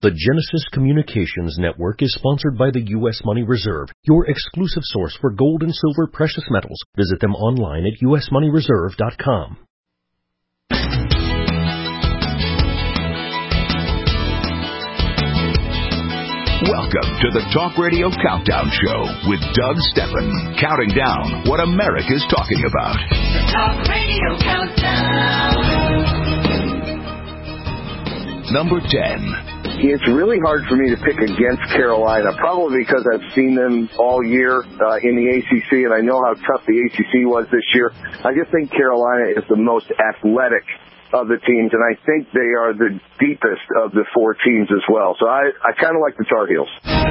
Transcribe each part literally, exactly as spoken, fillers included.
The Genesis Communications Network is sponsored by the U S Money Reserve, your exclusive source for gold and silver precious metals. Visit them online at u s money reserve dot com. Welcome to the Talk Radio Countdown Show with Doug Stephan, counting down what America's talking about. The Talk Radio Countdown. Number ten. It's really hard for me to pick against Carolina, probably because I've seen them all year uh, in the A C C, and I know how tough the A C C was this year. I just think Carolina is the most athletic of the teams, and I think they are the deepest of the four teams as well. So I, I kind of like the Tar Heels.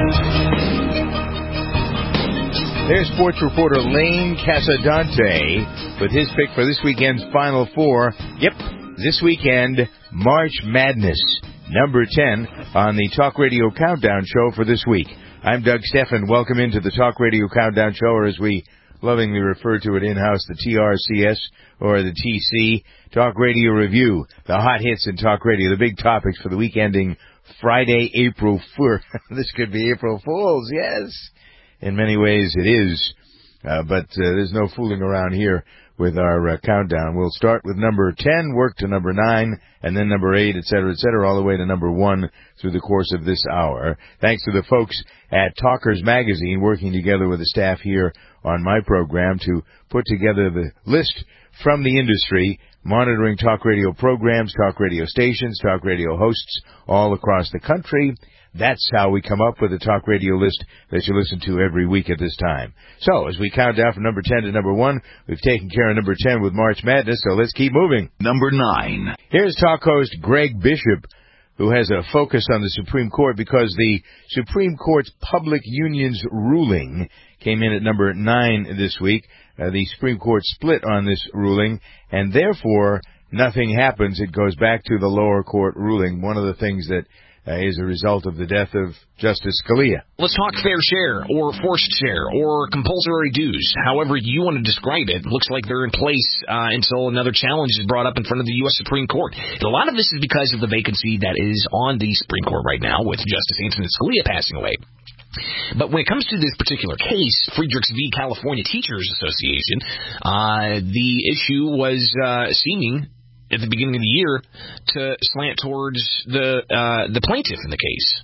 There's sports reporter Lane Casadante with his pick for this weekend's Final Four. Yep, this weekend, March Madness, number ten on the Talk Radio Countdown Show for this week. I'm Doug Stephan. Welcome into the Talk Radio Countdown Show, or as we lovingly refer to it in-house, the T R C S or the T C, Talk Radio Review, the hot hits in Talk Radio, the big topics for the week ending Friday, April fourth. This could be April Fool's, yes. In many ways it is, uh, but uh, there's no fooling around here with our uh, countdown. We'll start with number ten, work to number nine, and then number eight, et cetera, et cetera, all the way to number one through the course of this hour. Thanks to the folks at Talkers Magazine working together with the staff here on my program to put together the list from the industry, monitoring talk radio programs, talk radio stations, talk radio hosts all across the country. That's how we come up with the talk radio list that you listen to every week at this time. So, as we count down from number ten to number one, we've taken care of number ten with March Madness, so let's keep moving. Number nine. Here's talk host Greg Bishop, who has a focus on the Supreme Court because the Supreme Court's public unions ruling came in at number nine this week. Uh, the Supreme Court split on this ruling, and therefore nothing happens. It goes back to the lower court ruling, one of the things that uh, is a result of the death of Justice Scalia. Let's talk fair share or forced share or compulsory dues, however you want to describe it. Looks like they're in place uh, until another challenge is brought up in front of the U S Supreme Court. And a lot of this is because of the vacancy that is on the Supreme Court right now with Justice Antonin Scalia passing away. But when it comes to this particular case, Friedrichs v. California Teachers Association, uh, the issue was uh, seeming at the beginning of the year to slant towards the uh, the plaintiff in the case,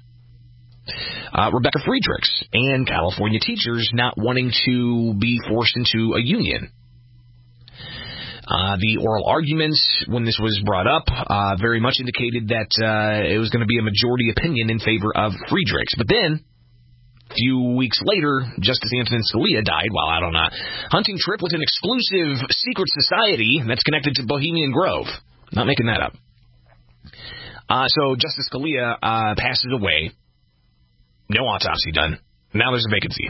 uh, Rebecca Friedrichs, and California teachers not wanting to be forced into a union. Uh, the oral arguments, when this was brought up, uh, very much indicated that uh, it was going to be a majority opinion in favor of Friedrichs. But then, a few weeks later, Justice Antonin Scalia died while out on a hunting trip with an exclusive secret society that's connected to Bohemian Grove. Not making that up. Uh, so Justice Scalia uh, passes away. No autopsy done. Now there's a vacancy.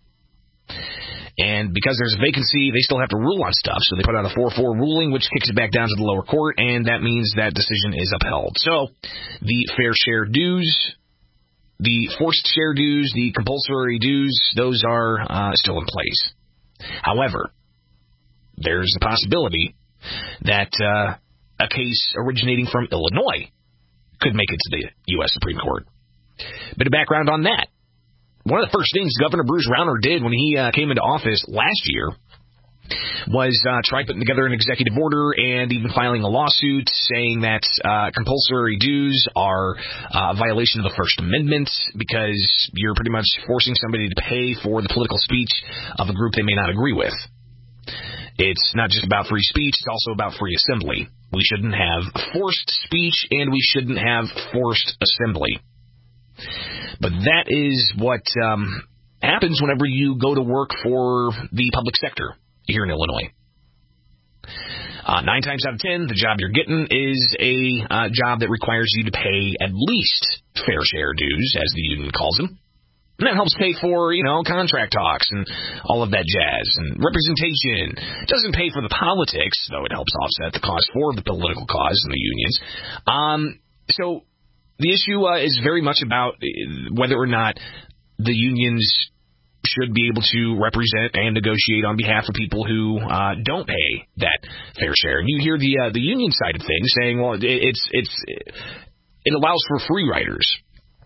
And because there's a vacancy, they still have to rule on stuff. So they put out a four four ruling, which kicks it back down to the lower court, and that means that decision is upheld. So the fair share dues, the forced share dues, the compulsory dues, those are uh, still in place. However, there's a possibility that uh, a case originating from Illinois could make it to the U S Supreme Court. Bit of background on that. One of the first things Governor Bruce Rauner did when he uh, came into office last year was uh, try putting together an executive order and even filing a lawsuit saying that uh, compulsory dues are uh, a violation of the First Amendment because you're pretty much forcing somebody to pay for the political speech of a group they may not agree with. It's not just about free speech, it's also about free assembly. We shouldn't have forced speech and we shouldn't have forced assembly. But that is what um, happens whenever you go to work for the public sector here in Illinois. Uh, nine times out of ten, the job you're getting is a uh, job that requires you to pay at least fair share dues, as the union calls them. And that helps pay for, you know, contract talks and all of that jazz and representation. It doesn't pay for the politics, though it helps offset the cost for the political cause and the unions. Um, so the issue uh, is very much about whether or not the unions should be able to represent and negotiate on behalf of people who uh, don't pay that fair share. And you hear the uh, the union side of things saying, well, it, it's it's it allows for free riders.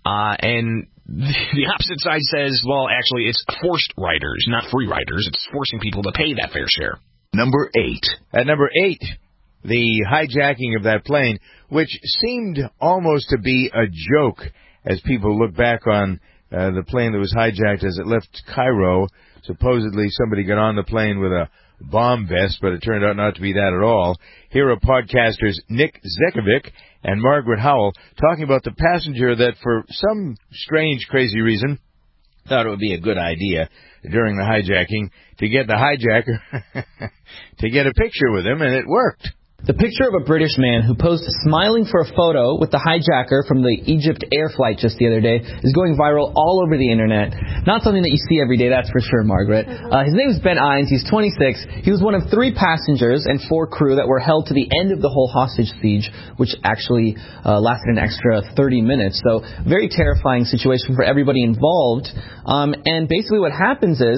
Uh, and the opposite side says, well, actually, it's forced riders, not free riders. It's forcing people to pay that fair share. Number eight. At number eight, the hijacking of that plane, which seemed almost to be a joke as people look back on uh, the plane that was hijacked as it left Cairo. Supposedly somebody got on the plane with a bomb vest, but it turned out not to be that at all. Here are podcasters Nick Zekovic and Margaret Howell talking about the passenger that, for some strange, crazy reason, thought it would be a good idea during the hijacking to get the hijacker to get a picture with him, and it worked. The picture of a British man who posed smiling for a photo with the hijacker from the Egypt air flight just the other day is going viral all over the internet. Not something that you see every day, that's for sure, Margaret. Uh, his name is Ben Ines. He's twenty-six. He was one of three passengers and four crew that were held to the end of the whole hostage siege, which actually uh, lasted an extra thirty minutes. So very terrifying situation for everybody involved. Um, and basically what happens is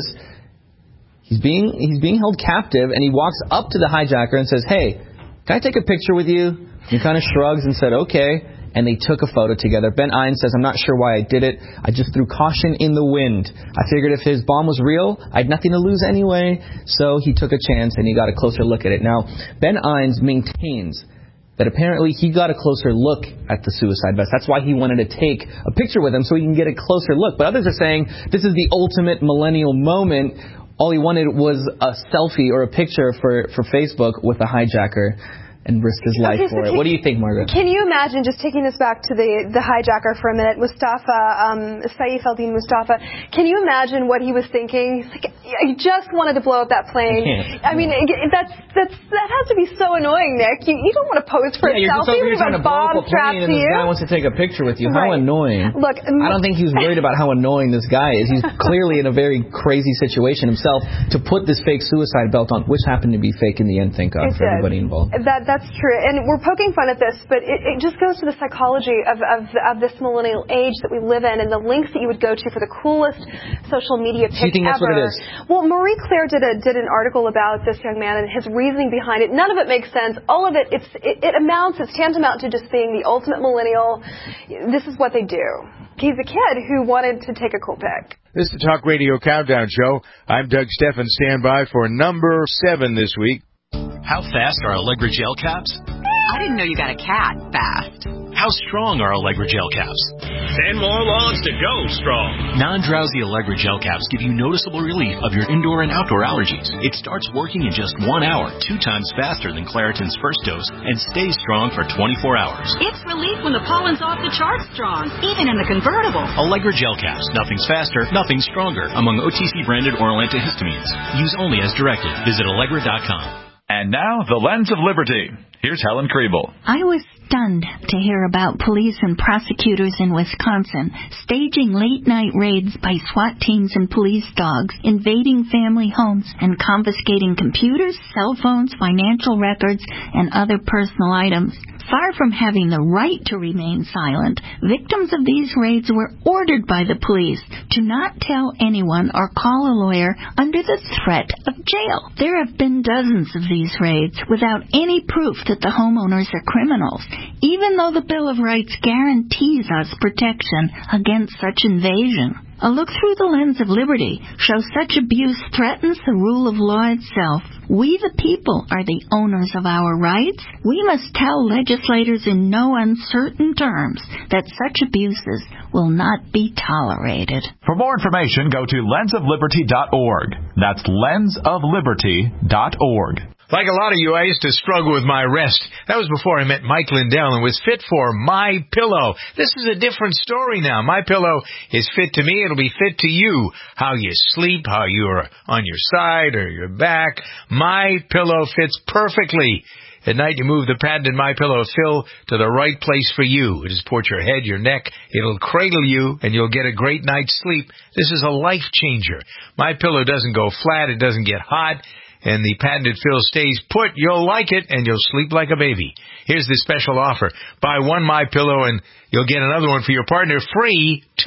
he's being he's being held captive, and he walks up to the hijacker and says, "Hey, can I take a picture with you?" He kind of shrugs and said, "Okay." And they took a photo together. Ben Ines says, "I'm not sure why I did it. I just threw caution in the wind. I figured if his bomb was real, I had nothing to lose anyway." So he took a chance and he got a closer look at it. Now, Ben Ines maintains that apparently he got a closer look at the suicide vest. That's why he wanted to take a picture with him, so he can get a closer look. But others are saying this is the ultimate millennial moment. All he wanted was a selfie or a picture for, for Facebook with a hijacker and risk his life okay, so for it. What do you think, Margaret? Can you imagine, just taking this back to the, the hijacker for a minute, Mustafa, um, Saif al-Din Mustafa, can you imagine what he was thinking? He's like, I just wanted to blow up that plane. I I mean, that's, that's, that has to be so annoying, Nick. You, you don't want to pose for yeah, a you're selfie. You're just over here trying to blow up a plane and this you. guy wants to take a picture with you. Right. How annoying. Look, I don't think he was worried about how annoying this guy is. He's clearly in a very crazy situation himself to put this fake suicide belt on, which happened to be fake in the end, thank God, it for did. everybody involved. That, that's true. And we're poking fun at this, but it, it just goes to the psychology of, of, of this millennial age that we live in and the links that you would go to for the coolest social media pic Do you think ever. that's what it is? Well, Marie Claire did a did an article about this young man and his reasoning behind it. None of it makes sense. All of it, it's, it, it amounts, it's tantamount to just being the ultimate millennial. This is what they do. He's a kid who wanted to take a cool pic. This is the Talk Radio Countdown Show. I'm Doug Steffen. Stand by for number seven this week. How fast are Allegra gel caps? I didn't know you got a cat fast. How strong are Allegra gel caps? Ten more logs to go strong. Non-drowsy Allegra gel caps give you noticeable relief of your indoor and outdoor allergies. It starts working in just one hour, two times faster than Claritin's first dose, and stays strong for twenty-four hours. It's relief when the pollen's off the charts strong, even in the convertible. Allegra gel caps. Nothing's faster, nothing's stronger. Among O T C branded oral antihistamines. Use only as directed. Visit Allegra dot com. And now, the Lens of Liberty. Here's Helen Kriebel. I was stunned to hear about police and prosecutors in Wisconsin staging late-night raids by SWAT teams and police dogs, invading family homes and confiscating computers, cell phones, financial records, and other personal items. Far from having the right to remain silent, victims of these raids were ordered by the police to not tell anyone or call a lawyer under the threat of jail. There have been dozens of these raids without any proof that the homeowners are criminals, even though the Bill of Rights guarantees us protection against such invasion. A look through the lens of liberty shows such abuse threatens the rule of law itself. We the people are the owners of our rights. We must tell legislators in no uncertain terms that such abuses will not be tolerated. For more information, go to lens of liberty dot org. That's lens of liberty dot org. Like a lot of you, I used to struggle with my rest. That was before I met Mike Lindell and was fit for My Pillow. This is a different story now. My Pillow is fit to me. It'll be fit to you. How you sleep, how you're on your side or your back. My Pillow fits perfectly. At night, you move the patented My Pillow fill to the right place for you. It'll support your head, your neck. It'll cradle you, and you'll get a great night's sleep. This is a life changer. My Pillow doesn't go flat. It doesn't get hot. And the patented fill stays put. You'll like it, and you'll sleep like a baby. Here's the special offer. Buy one My Pillow, and you'll get another one for your partner free, too.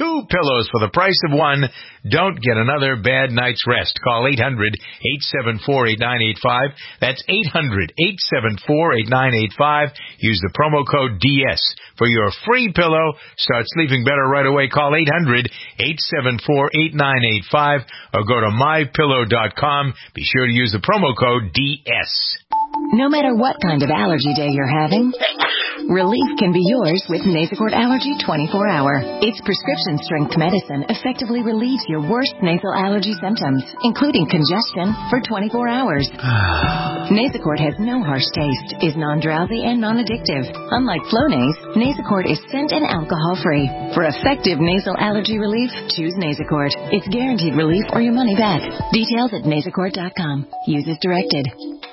two pillows for the price of one. Don't get another bad night's rest. Call eight hundred, eight seven four, eight nine eight five. That's eight hundred, eight seven four, eight nine eight five. Use the promo code D S for your free pillow. Start sleeping better right away. Call eight hundred, eight seven four, eight nine eight five or go to my pillow dot com. Be sure to use the promo code D S. No matter what kind of allergy day you're having, relief can be yours with Nasacort Allergy twenty-four hour. Its prescription-strength medicine effectively relieves your worst nasal allergy symptoms, including congestion, for twenty-four hours. Nasacort has no harsh taste, is non-drowsy, and non-addictive. Unlike Flonase, Nasacort is scent and alcohol-free. For effective nasal allergy relief, choose Nasacort. It's guaranteed relief or your money back. Details at nasacort dot com. Use as directed.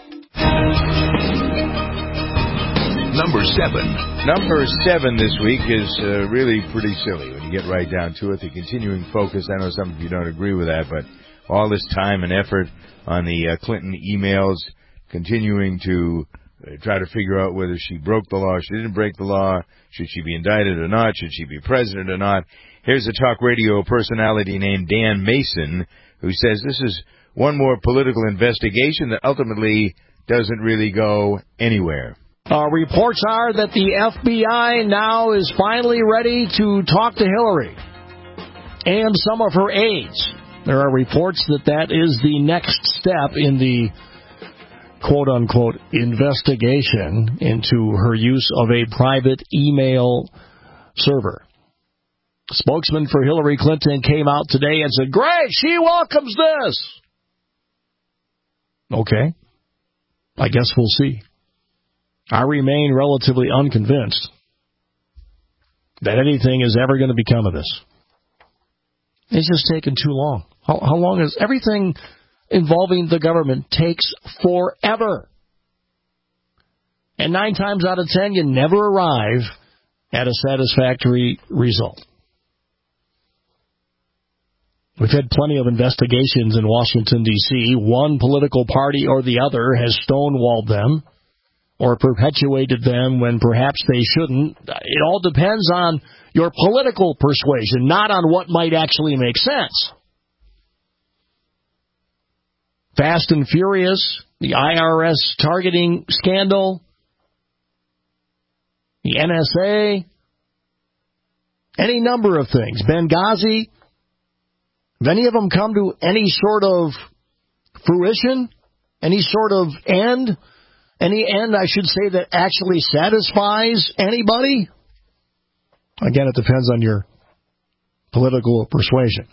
Number seven. Number seven this week is uh, really pretty silly when you get right down to it. The continuing focus, I know some of you don't agree with that, but all this time and effort on the uh, Clinton emails, continuing to uh, try to figure out whether she broke the law, she didn't break the law, should she be indicted or not, should she be president or not. Here's a talk radio personality named Dan Mason who says this is one more political investigation that ultimately doesn't really go anywhere. Uh, reports are that the F B I now is finally ready to talk to Hillary and some of her aides. There are reports that that is the next step in the quote-unquote investigation into her use of a private email server. Spokesman for Hillary Clinton came out today and said, "Great, she welcomes this." Okay. I guess we'll see. I remain relatively unconvinced that anything is ever going to become of this. It's just taken too long. How, how long is everything involving the government takes forever? And nine times out of ten, you never arrive at a satisfactory result. We've had plenty of investigations in Washington, D C One political party or the other has stonewalled them or perpetuated them when perhaps they shouldn't. It all depends on your political persuasion, not on what might actually make sense. Fast and Furious, the I R S targeting scandal, the N S A, any number of things. Benghazi. Have any of them come to any sort of fruition? Any sort of end? Any end, I should say, that actually satisfies anybody? Again, it depends on your political persuasion.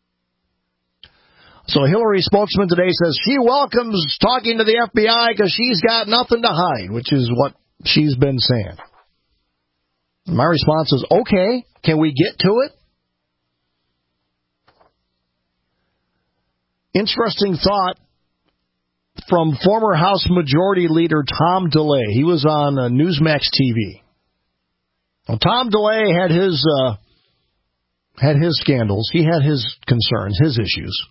So Hillary's spokesman today says she welcomes talking to the F B I because she's got nothing to hide, which is what she's been saying. My response is, okay, can we get to it? Interesting thought from former House Majority Leader Tom DeLay. He was on uh, Newsmax T V. Well, Tom DeLay had his uh, had his scandals. He had his concerns, his issues.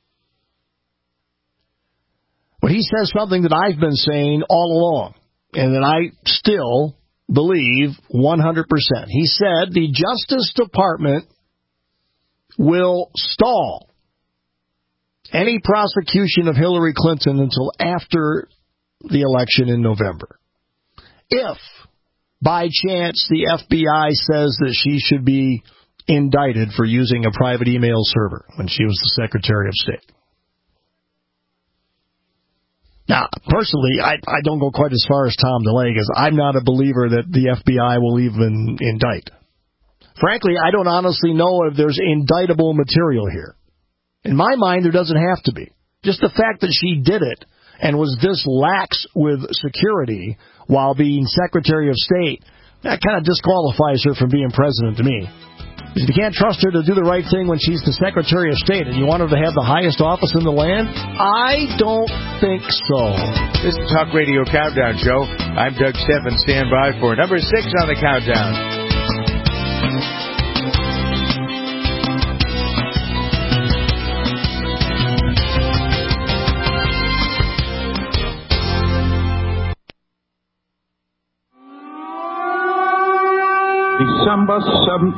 But he says something that I've been saying all along, and that I still believe one hundred percent. He said the Justice Department will stall any prosecution of Hillary Clinton until after the election in November. If, by chance, the F B I says that she should be indicted for using a private email server when she was the Secretary of State. Now, personally, I, I don't go quite as far as Tom DeLay because I'm not a believer that the F B I will even indict. Frankly, I don't honestly know if there's indictable material here. In my mind, there doesn't have to be. Just the fact that she did it and was this lax with security while being Secretary of State, that kind of disqualifies her from being president to me. If you can't trust her to do the right thing when she's the Secretary of State and you want her to have the highest office in the land, I don't think so. This is the Talk Radio Countdown Show. I'm Doug Steffen. Stand by for number six on the countdown. December seventh,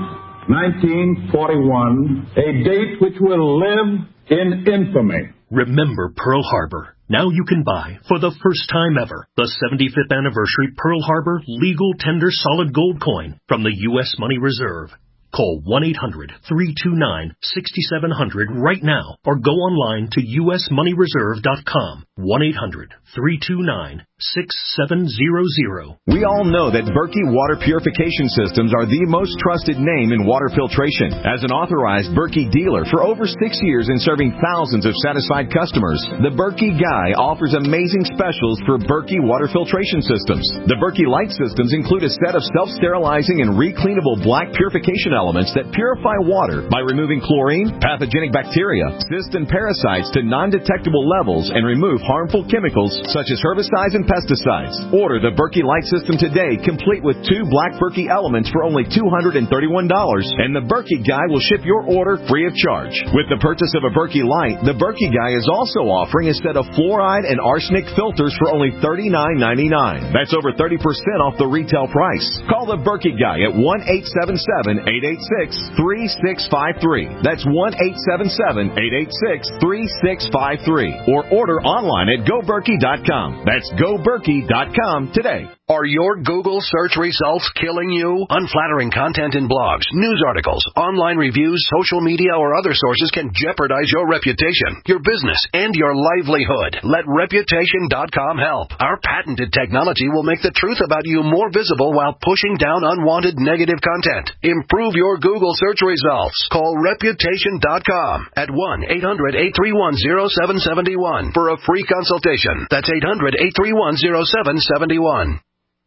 nineteen forty-one, a date which will live in infamy. Remember Pearl Harbor. Now you can buy, for the first time ever, the seventy-fifth anniversary Pearl Harbor Legal Tender Solid Gold Coin from the U S Money Reserve. Call one eight hundred, three two nine, six seven zero zero right now or go online to U S money reserve dot com. one eight hundred, three two nine, six seven zero zero. We all know that Berkey Water Purification Systems are the most trusted name in water filtration. As an authorized Berkey dealer for over six years and serving thousands of satisfied customers, the Berkey Guy offers amazing specials for Berkey Water Filtration Systems. The Berkey Light Systems include a set of self-sterilizing and recleanable black purification elements that purify water by removing chlorine, pathogenic bacteria, cysts, and parasites to non-detectable levels and remove harmful chemicals such as herbicides and pesticides. Order the Berkey Light System today, complete with two black Berkey elements for only two hundred thirty-one dollars, and the Berkey Guy will ship your order free of charge. With the purchase of a Berkey Light, the Berkey Guy is also offering a set of fluoride and arsenic filters for only thirty-nine ninety-nine. That's over thirty percent off the retail price. Call the Berkey Guy at one eight seven seven, eight eight six, three six five three. That's one eight seven seven, eight eight six, three six five three. Or order online at go berkey dot com. That's go berkey dot com today. Are your Google search results killing you? Unflattering content in blogs, news articles, online reviews, social media, or other sources can jeopardize your reputation, your business, and your livelihood. Let reputation dot com help. Our patented technology will make the truth about you more visible while pushing down unwanted negative content. Improve your Google search results. Call reputation dot com at one eight hundred, eight three one, zero seven seven one for a free consultation. That's eight hundred, eight three one, zero seven seven one.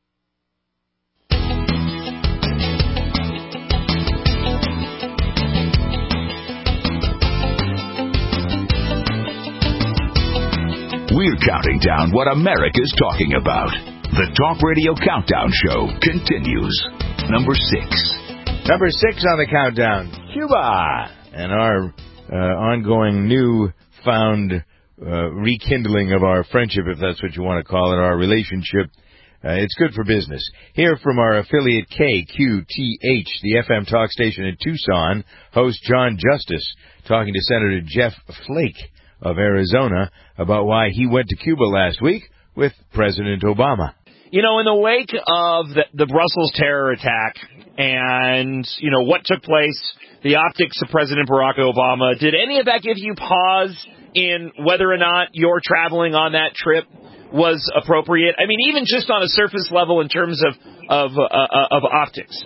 We're counting down what America's talking about. The Talk Radio Countdown Show continues. Number six. Number six on the countdown, Cuba. And our uh, ongoing new-found uh, rekindling of our friendship, if that's what you want to call it, our relationship. Uh, it's good for business. Hear from our affiliate K Q T H, the F M talk station in Tucson, host John Justice, talking to Senator Jeff Flake of Arizona about why he went to Cuba last week with President Obama. You know, in the wake of the, the Brussels terror attack and, you know, what took place, the optics of President Barack Obama, did any of that give you pause in whether or not your traveling on that trip was appropriate? I mean, even just on a surface level in terms of, of, uh, of optics.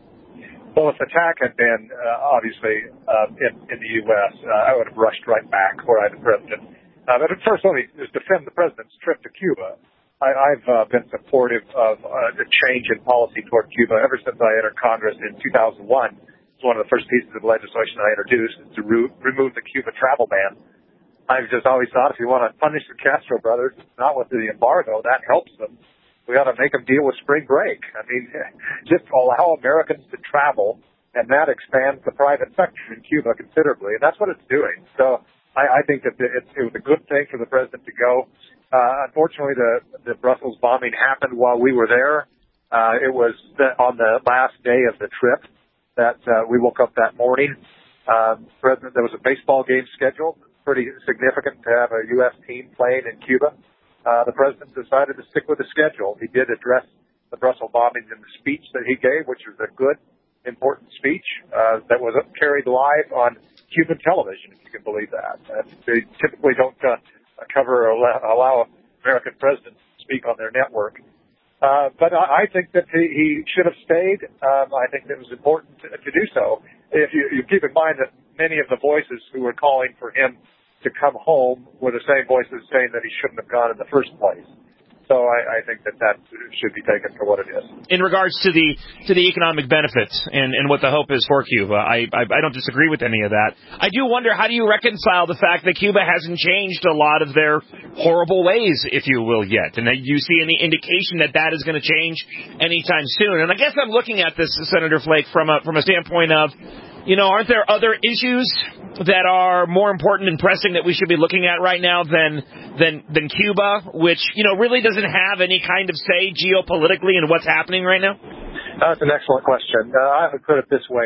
Well, if the attack had been, uh, obviously, uh, in, in the U S, uh, I would have rushed right back where I the president. Uh, but first, let me just defend the president's trip to Cuba. I, I've uh, been supportive of uh, the change in policy toward Cuba ever since I entered Congress in two thousand one. It's one of the first pieces of legislation I introduced is to re- remove the Cuba travel ban. I've just always thought if you want to punish the Castro brothers, not with the embargo, that helps them. We ought to make them deal with spring break. I mean, just allow Americans to travel, and that expands the private sector in Cuba considerably, and that's what it's doing. So I, I think that it, it was a good thing for the president to go. Uh, unfortunately, the, the Brussels bombing happened while we were there. Uh, it was the, on the last day of the trip that uh, we woke up that morning. Um, president, there was a baseball game scheduled, pretty significant to have a U S team playing in Cuba. Uh, the president decided to stick with the schedule. He did address the Brussels bombings in the speech that he gave, which was a good, important speech uh, that was carried live on Cuban television, if you can believe that. Uh, they typically don't uh, cover or allow American presidents to speak on their network. Uh, but I, I think that he, he should have stayed. Um, I think it was important to, to do so. If you, you keep in mind that many of the voices who were calling for him to come home were the same voices saying that he shouldn't have gone in the first place. So I, I think that that should be taken for what it is. In regards to the to the economic benefits and, and what the hope is for Cuba, I, I I don't disagree with any of that. I do wonder, how do you reconcile the fact that Cuba hasn't changed a lot of their horrible ways, if you will, yet? And do you see any indication that that is going to change anytime soon? And I guess I'm looking at this, Senator Flake, from a from a standpoint of, you know, aren't there other issues that are more important and pressing that we should be looking at right now than than than Cuba, which, you know, really doesn't have any kind of say geopolitically in what's happening right now? That's an excellent question. Uh, I would put it this way.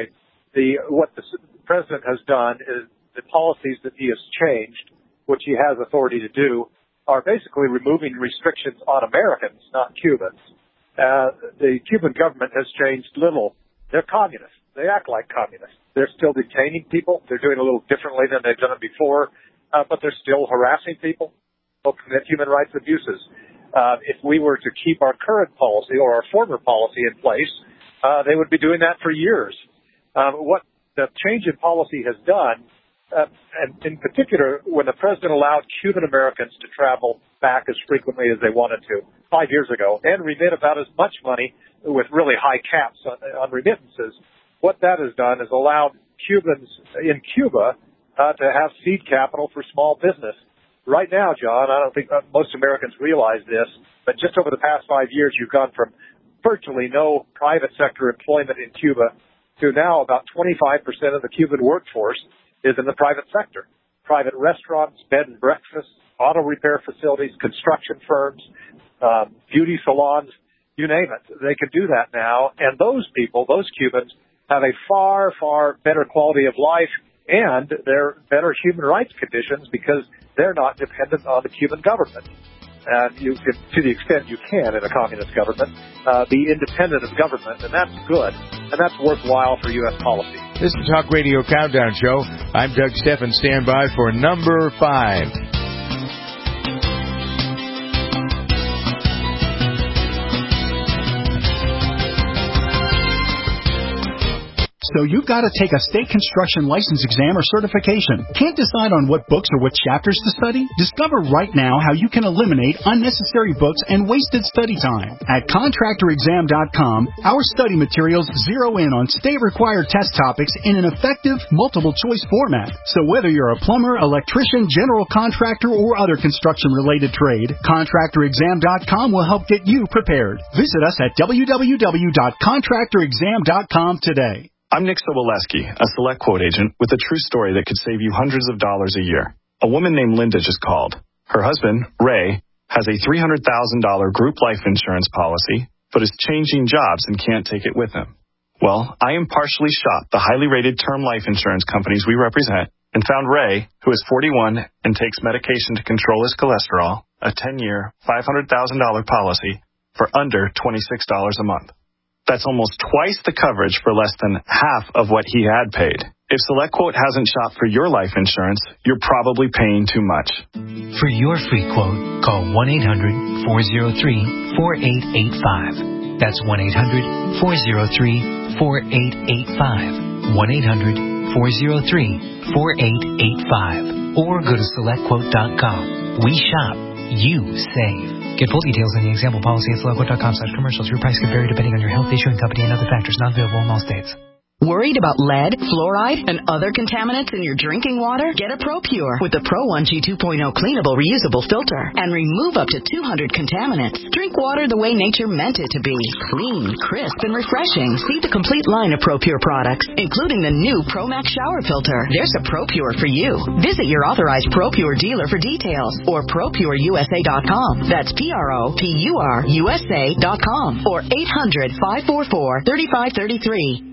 the what the president has done is the policies that he has changed, which he has authority to do, are basically removing restrictions on Americans, not Cubans. Uh, the Cuban government has changed little. They're communists. They act like communists. They're still detaining people. They're doing it a little differently than they've done it before, uh, but they're still harassing people, who commit human rights abuses. Uh, if we were to keep our current policy or our former policy in place, uh, they would be doing that for years. Um, what the change in policy has done, uh, and in particular, when the president allowed Cuban Americans to travel back as frequently as they wanted to five years ago and remit about as much money with really high caps on, on remittances, what that has done is allowed Cubans in Cuba uh, to have seed capital for small business. Right now, John, I don't think most Americans realize this, but just over the past five years, you've gone from virtually no private sector employment in Cuba to now about twenty-five percent of the Cuban workforce is in the private sector. Private restaurants, bed and breakfasts, auto repair facilities, construction firms, um, beauty salons, you name it. They can do that now. And those people, those Cubans, have a far, far better quality of life, and they're better human rights conditions because they're not dependent on the Cuban government. And you can, to the extent you can in a communist government, uh, be independent of government, and that's good, and that's worthwhile for U S policy. This is the Talk Radio Countdown Show. I'm Doug Steffen. Stand by for number five. So you've got to take a state construction license exam or certification. Can't decide on what books or what chapters to study? Discover right now how you can eliminate unnecessary books and wasted study time. At contractor exam dot com, our study materials zero in on state-required test topics in an effective, multiple-choice format. So whether you're a plumber, electrician, general contractor, or other construction-related trade, contractor exam dot com will help get you prepared. Visit us at w w w dot contractor exam dot com today. I'm Nick Soboleski, a Select Quote agent with a true story that could save you hundreds of dollars a year. A woman named Linda just called. Her husband, Ray, has a three hundred thousand dollars group life insurance policy, but is changing jobs and can't take it with him. Well, I impartially shopped the highly rated term life insurance companies we represent and found Ray, who is forty-one and takes medication to control his cholesterol, a ten-year, five hundred thousand dollars policy for under twenty-six dollars a month. That's almost twice the coverage for less than half of what he had paid. If SelectQuote hasn't shopped for your life insurance, you're probably paying too much. For your free quote, call one eight hundred four oh three four eight eight five. That's one eight hundred four oh three four eight eight five. one eight hundred four oh three four eight eight five. Or go to select quote dot com. We shop, you save. Get full details on the example policy at select quote dot com slash commercials. Your price can vary depending on your health, issuing company, and other factors. Not available in all states. Worried about lead, fluoride, and other contaminants in your drinking water? Get a ProPure with the Pro one G two point oh cleanable reusable filter and remove up to two hundred contaminants. Drink water the way nature meant it to be. Clean, crisp, and refreshing. See the complete line of ProPure products, including the new ProMax shower filter. There's a ProPure for you. Visit your authorized ProPure dealer for details or pro pure u s a dot com. That's P R O P U R U S A dot com or eight hundred five four four three five three three.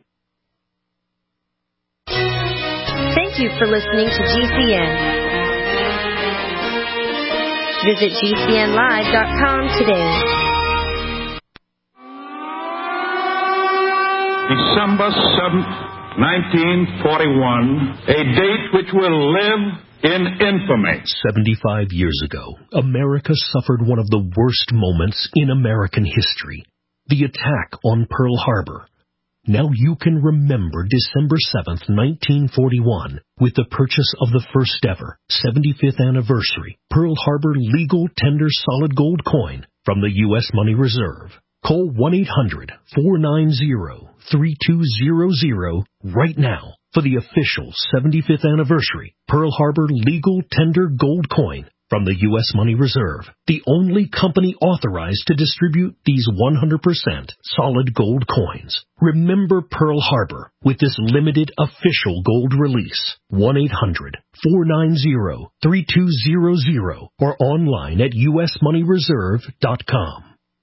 Thank you for listening to G C N. Visit G C N live dot com today. December seventh, nineteen forty-one, a date which will live in infamy. seventy-five years ago, America suffered one of the worst moments in American history, the attack on Pearl Harbor. Now you can remember December seventh, nineteen forty-one, with the purchase of the first ever seventy-fifth anniversary Pearl Harbor legal tender solid gold coin from the U S Money Reserve. Call one eight hundred four nine zero three two zero zero right now for the official seventy-fifth anniversary Pearl Harbor legal tender gold coin from the U S Money Reserve, the only company authorized to distribute these one hundred percent solid gold coins. Remember Pearl Harbor with this limited official gold release. one eight hundred four nine zero three two zero zero or online at u s money reserve dot com.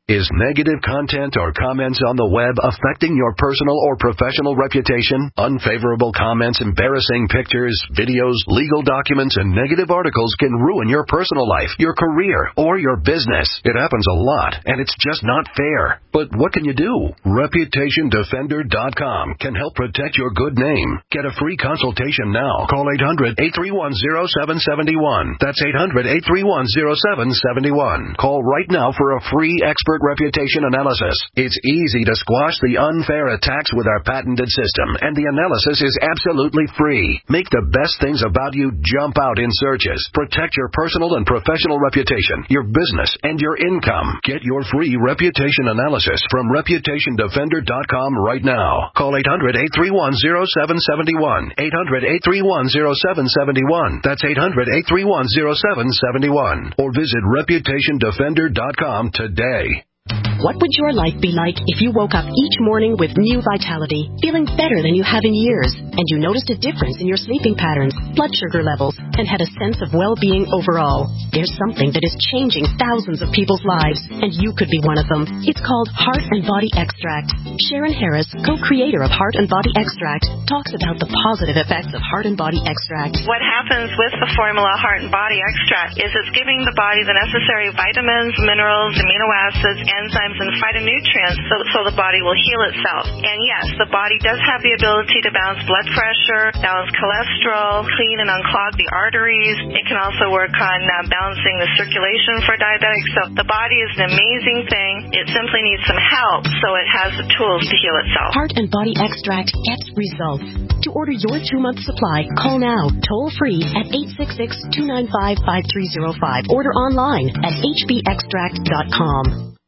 Is negative content or comments on the web affecting your personal or professional reputation? Unfavorable comments, embarrassing pictures, videos, legal documents, and negative articles can ruin your personal life, your career, or your business. It happens a lot, and it's just not fair. But what can you do? Reputation Defender dot com can help protect your good name. Get a free consultation now. Call eight hundred, eight three one, zero seven seven one. That's eight hundred, eight three one, zero seven seven one. Call right now for a free expert reputation analysis. It's easy to squash the unfair attacks with our patented system, and the analysis is absolutely free. Make the best things about you jump out in searches. Protect your personal and professional reputation, your business, and your income. Get your free reputation analysis from Reputation Defender dot com right now. Call eight hundred, eight three one, zero seven seven one. eight hundred, eight three one, zero seven seven one. That's eight hundred, eight three one, zero seven seven one. Or visit Reputation Defender dot com today. What would your life be like if you woke up each morning with new vitality, feeling better than you have in years, and you noticed a difference in your sleeping patterns, blood sugar levels, and had a sense of well-being overall? There's something that is changing thousands of people's lives, and you could be one of them. It's called Heart and Body Extract. Sharon Harris, co-creator of Heart and Body Extract, talks about the positive effects of Heart and Body Extract. What happens with the formula Heart and Body Extract is it's giving the body the necessary vitamins, minerals, amino acids, enzymes, and phytonutrients so, so the body will heal itself. And yes, the body does have the ability to balance blood pressure, balance cholesterol, clean and unclog the arteries. It can also work on uh, balancing the circulation for diabetics. So the body is an amazing thing. It simply needs some help so it has the tools to heal itself. Heart and Body Extract gets results. To order your two-month supply, call now, toll-free at eight six six, two nine five, five three zero five. Order online at h b extract dot com.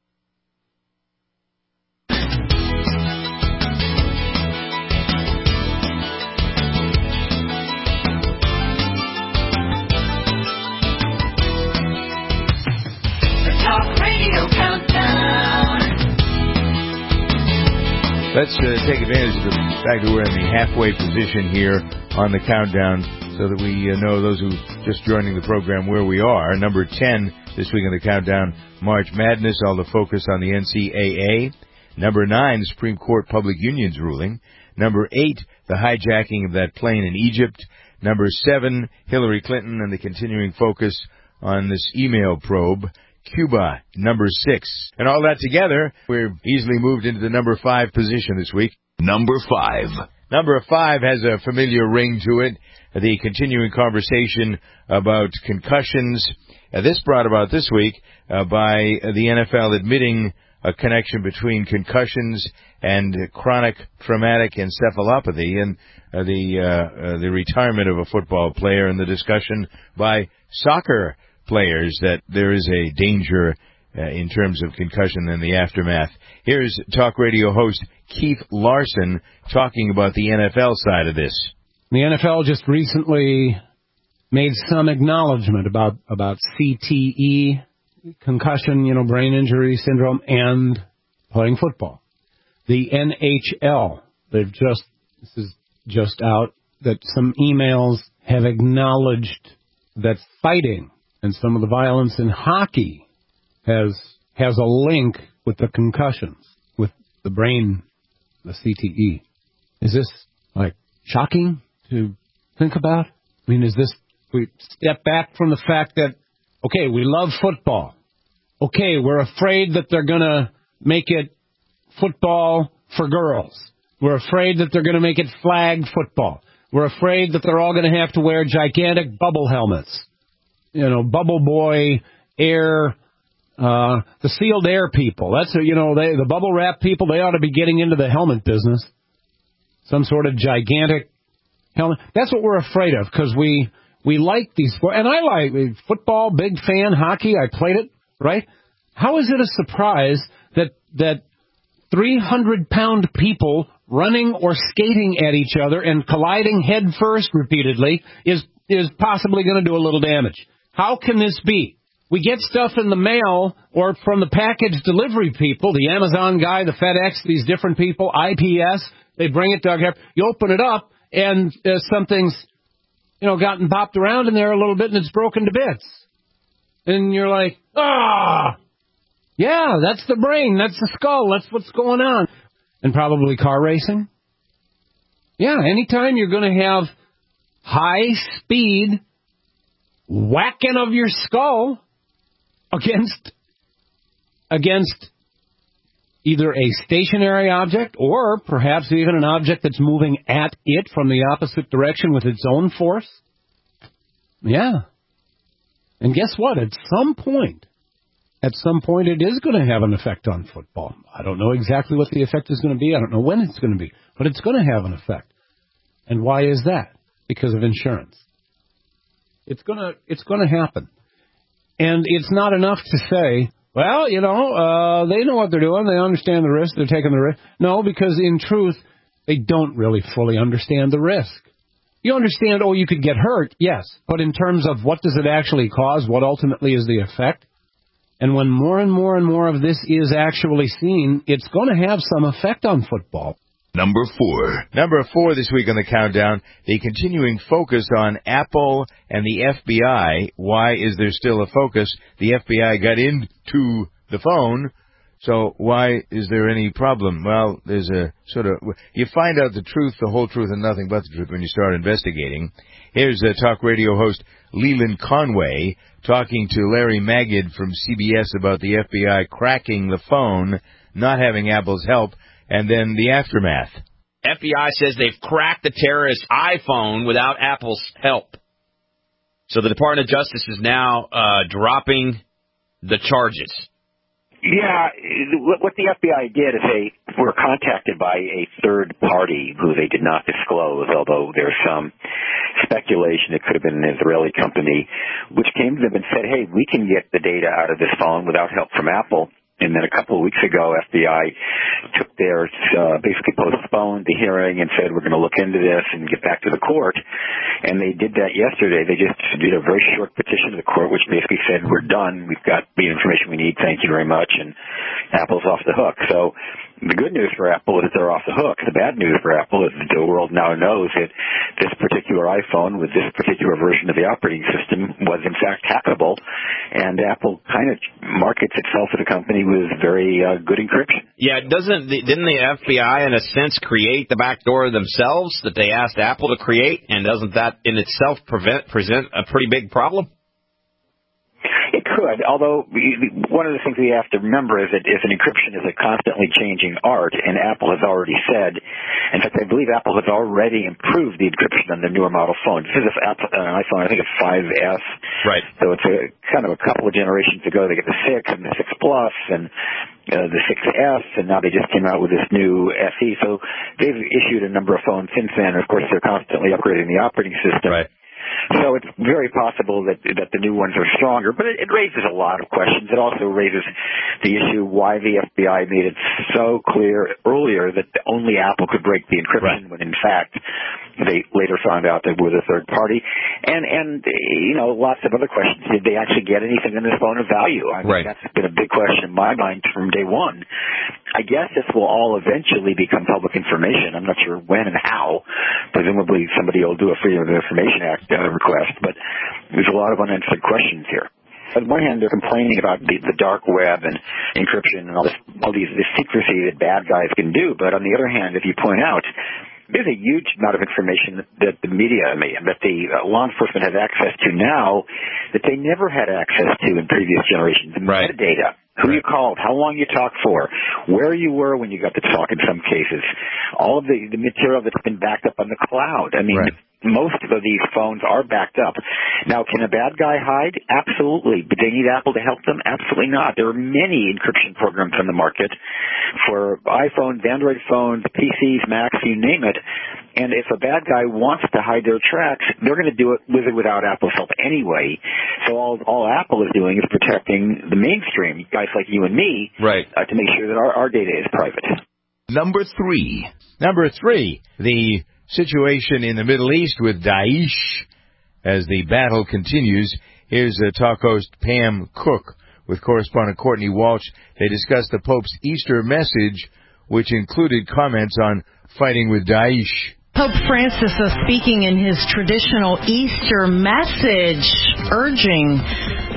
Let's uh, take advantage of the fact that we're in the halfway position here on the countdown so that we uh, know those who just joining the program where we are. Number ten this week on the countdown, March Madness, all the focus on the N C A A. Number nine, Supreme Court Public Unions ruling. Number eight, the hijacking of that plane in Egypt. Number seven, Hillary Clinton and the continuing focus on this email probe. Cuba, number six. And all that together, we're easily moved into the number five position this week. Number five. Number five has a familiar ring to it. The continuing conversation about concussions. Uh, this brought about this week uh, by the N F L admitting a connection between concussions and chronic traumatic encephalopathy and uh, the uh, uh, the retirement of a football player and the discussion by soccer players that there is a danger uh, in terms of concussion and the aftermath. Here's talk radio host Keith Larson talking about the N F L side of this. The N F L just recently made some acknowledgement about, about C T E, concussion, you know, brain injury syndrome, and playing football. The N H L, they've just, this is just out, that some emails have acknowledged that fighting and some of the violence in hockey has has a link with the concussions, with the brain, the C T E. Is this, like, shocking to think about? I mean, is this, we step back from the fact that, okay, we love football. Okay, we're afraid that they're going to make it football for girls. We're afraid that they're going to make it flag football. We're afraid that they're all going to have to wear gigantic bubble helmets. You know, Bubble Boy, Air, uh, the sealed air people. That's, you know, they, the bubble wrap people, they ought to be getting into the helmet business. Some sort of gigantic helmet. That's what we're afraid of, because we, we like these sports. And I like football, big fan, hockey, I played it, right? How is it a surprise that, that three hundred pound people running or skating at each other and colliding head first repeatedly is, is possibly going to do a little damage? How can this be? We get stuff in the mail or from the package delivery people, the Amazon guy, the FedEx, these different people, I P S, they bring it to our, you open it up and uh, something's, you know, gotten bopped around in there a little bit and it's broken to bits. And you're like, ah, Yeah, that's the brain. That's the skull. That's what's going on. And probably car racing. Yeah, anytime you're going to have high speed whacking of your skull against against either a stationary object or perhaps even an object that's moving at it from the opposite direction with its own force. Yeah. And guess what? At some point, at some point it is going to have an effect on football. I don't know exactly what the effect is going to be. I don't know when it's going to be, but it's going to have an effect. And why is that? Because of insurance. It's going to, it's going to happen. And it's not enough to say, well, you know, uh, they know what they're doing. They understand the risk. They're taking the risk. No, because in truth, they don't really fully understand the risk. You understand, oh, you could get hurt, yes. But in terms of what does it actually cause, what ultimately is the effect? And when more and more and more of this is actually seen, it's going to have some effect on football. Number four. Number four this week on the countdown, the continuing focus on Apple and the F B I. Why is there still a focus? The F B I got into the phone, so why is there any problem? Well, there's a sort of, you find out the truth, the whole truth, and nothing but the truth when you start investigating. Here's a talk radio host Leland Conway talking to Larry Magid from C B S about the F B I cracking the phone, not having Apple's help, and then the aftermath. F B I says they've cracked the terrorist iPhone without Apple's help. So the Department of Justice is now uh, dropping the charges. Yeah, what the F B I did is they were contacted by a third party who they did not disclose, although there's some speculation it could have been an Israeli company, which came to them and said, hey, we can get the data out of this phone without help from Apple. And then a couple of weeks ago, F B I took their, uh, basically postponed the hearing and said, we're going to look into this and get back to the court. And they did that yesterday. They just did a very short petition to the court, which basically said, we're done. We've got the information we need. Thank you very much. And Apple's off the hook. So the good news for Apple is that they're off the hook. The bad news for Apple is that the world now knows that this particular iPhone with this particular version of the operating system was in fact hackable. And Apple kind of markets itself as a company with very uh, good encryption. Yeah, doesn't the, didn't the F B I in a sense create the back door themselves that they asked Apple to create? And doesn't that in itself prevent, present a pretty big problem? It could, although one of the things we have to remember is that if an encryption is a constantly changing art, and Apple has already said, in fact, I believe Apple has already improved the encryption on the newer model phone. This is an iPhone, I think it's five S. Right. So it's a kind of a couple of generations ago. They get the six and the six Plus and uh, the six S, and now they just came out with this new S E. So they've issued a number of phones since then. Of course, they're constantly upgrading the operating system. Right. So it's very possible that that the new ones are stronger, but it, it raises a lot of questions. It also raises the issue why the F B I made it so clear earlier that only Apple could break the encryption, right, when in fact they later found out they were the third party. And, and you know, lots of other questions. Did they actually get anything in this phone of value? I mean, right. That's been a big question in my mind from day one. I guess this will all eventually become public information. I'm not sure when and how. Presumably somebody will do a Freedom of Information Act uh, request, but there's a lot of unanswered questions here. On one hand, they're complaining about the, the dark web and encryption and all this, all these this secrecy that bad guys can do. But on the other hand, if you point out, there's a huge amount of information that, that the media, that the uh, law enforcement has access to now that they never had access to in previous generations. The right. metadata, who right. you called, how long you talked for, where you were when you got to talk in some cases, all of the, the material that's been backed up on the cloud. I mean, right. most of these phones are backed up. Now, can a bad guy hide? Absolutely. But they need Apple to help them? Absolutely not. There are many encryption programs on the market for iPhones, Android phones, P Cs, Macs, you name it. And if a bad guy wants to hide their tracks, they're going to do it with or without Apple's help anyway. So all all Apple is doing is protecting the mainstream, guys like you and me, right, uh, to make sure that our, our data is private. Number three. Number three, the situation in the Middle East with Daesh as the battle continues. Here's a talk host Pam Cook with correspondent Courtney Walsh. They discussed the Pope's Easter message, which included comments on fighting with Daesh. Pope Francis is speaking in his traditional Easter message, urging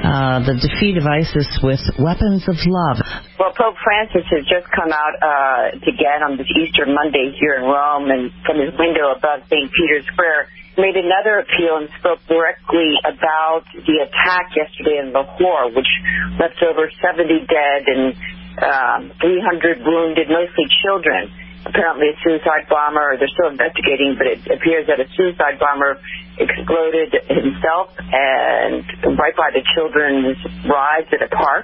uh, the defeat of ISIS with weapons of love. Well, Pope Francis has just come out uh, again on this Easter Monday here in Rome, and from his window above Saint Peter's Square, made another appeal and spoke directly about the attack yesterday in Lahore, which left over seventy dead and um, three hundred wounded, mostly children. Apparently a suicide bomber, they're still investigating, but it appears that a suicide bomber exploded himself and right by the children's rides at a park.